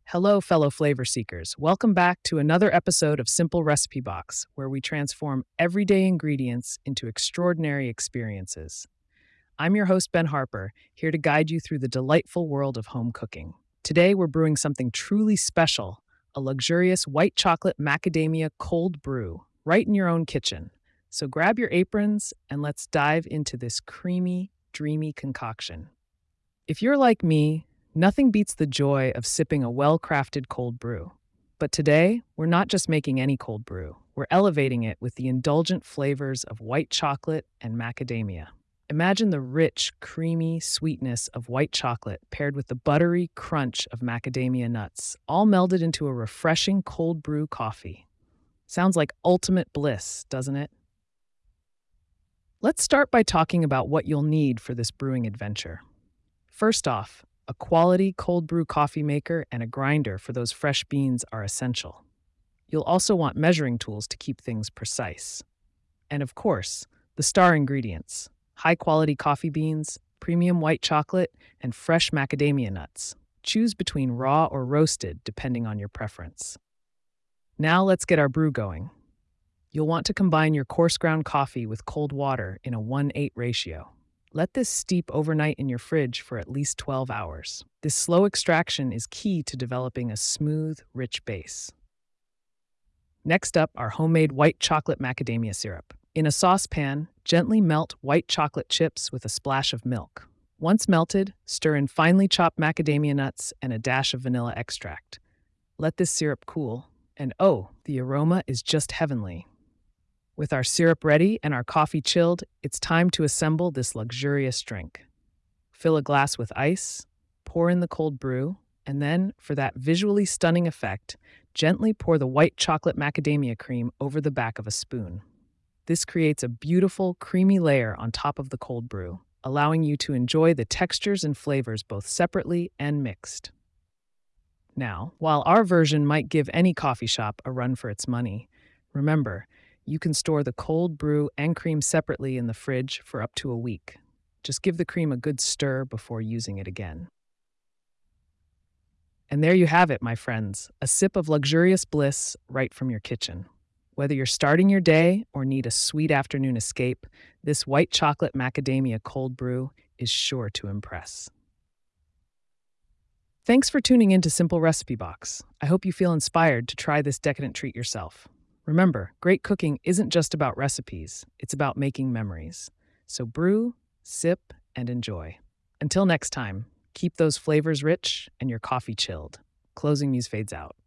Hello, fellow flavor seekers. Welcome back to another episode of Simple Recipe Box, where we transform everyday ingredients into extraordinary experiences. I'm your host, Ben Harper, here to guide you through the delightful world of home cooking. Today, we're brewing something truly special, a luxurious white chocolate macadamia cold brew, right in your own kitchen. So grab your aprons and let's dive into this creamy, dreamy concoction. If you're like me, nothing beats the joy of sipping a well crafted cold brew. But today, we're not just making any cold brew, we're elevating it with the indulgent flavors of white chocolate and macadamia. Imagine the rich, creamy sweetness of white chocolate paired with the buttery crunch of macadamia nuts, all melded into a refreshing cold brew coffee. Sounds like ultimate bliss, doesn't it? Let's start by talking about what you'll need for this brewing adventure. First off, a quality cold brew coffee maker and a grinder for those fresh beans are essential. You'll also want measuring tools to keep things precise. And of course, the star ingredients: high quality coffee beans, premium white chocolate, and fresh macadamia nuts. Choose between raw or roasted depending on your preference. Now let's get our brew going. You'll want to combine your coarse ground coffee with cold water in a 1:8 ratio. Let this steep overnight in your fridge for at least 12 hours. This slow extraction is key to developing a smooth, rich base. Next up, our homemade white chocolate macadamia syrup. In a saucepan, gently melt white chocolate chips with a splash of milk. Once melted, stir in finely chopped macadamia nuts and a dash of vanilla extract. Let this syrup cool, and oh, the aroma is just heavenly. With our syrup ready and our coffee chilled, it's time to assemble this luxurious drink. Fill a glass with ice, pour in the cold brew, and then, for that visually stunning effect, gently pour the white chocolate macadamia cream over the back of a spoon. This creates a beautiful, creamy layer on top of the cold brew, allowing you to enjoy the textures and flavors both separately and mixed. Now, while our version might give any coffee shop a run for its money, remember, you can store the cold brew and cream separately in the fridge for up to a week. Just give the cream a good stir before using it again. And there you have it, my friends, a sip of luxurious bliss right from your kitchen. Whether you're starting your day or need a sweet afternoon escape, this white chocolate macadamia cold brew is sure to impress. Thanks for tuning in to Simple Recipe Box. I hope you feel inspired to try this decadent treat yourself. Remember, great cooking isn't just about recipes, it's about making memories. So brew, sip, and enjoy. Until next time, keep those flavors rich and your coffee chilled. Closing Muse fades out.